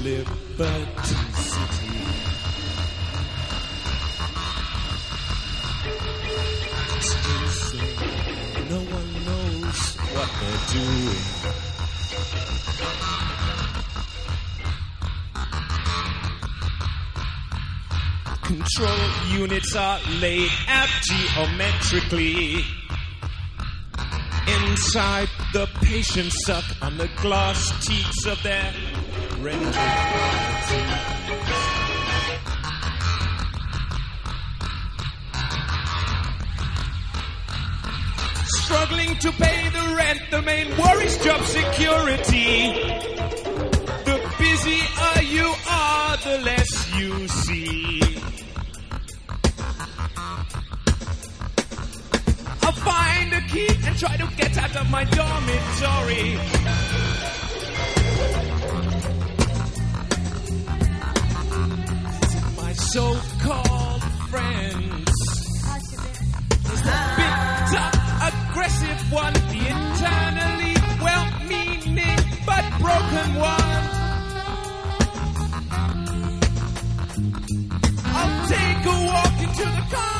Liberty City. It's insane. No one knows what they're doing. Control units are laid out geometrically. Inside, the patients suck on the glass teats of their rental property. Struggling to pay the rent, the main worry's job security. The busier you are, the less you see. I'll find a key and try to get out of my dormitory. My so-called friends. There's the bitter, aggressive one, the eternally well-meaning but broken one. I'll take a walk into the car.